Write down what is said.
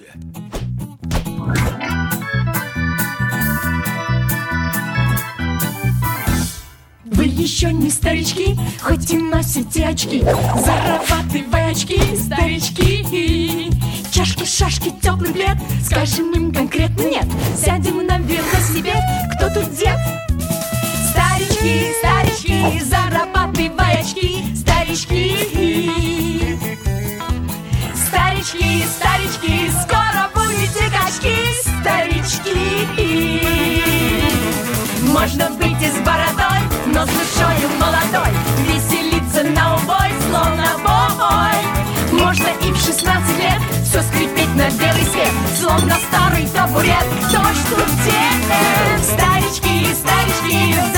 Вы еще не старички, хоть и носите очки. Зарабатывай очки, старички. Чашки, шашки, теплый плед, скажем им конкретно нет. Сядем на велосипед, кто тут дед? Старички, старички, зарабатывай очки, старички. Старички, старички, скоро будете качки, старички. Можно быть и с бородой, но с душою молодой, веселиться на убой, словно бой. Можно и в 16 лет все скрипеть на белый свет, словно старый табурет. Кто ж тут где? Старички, старички,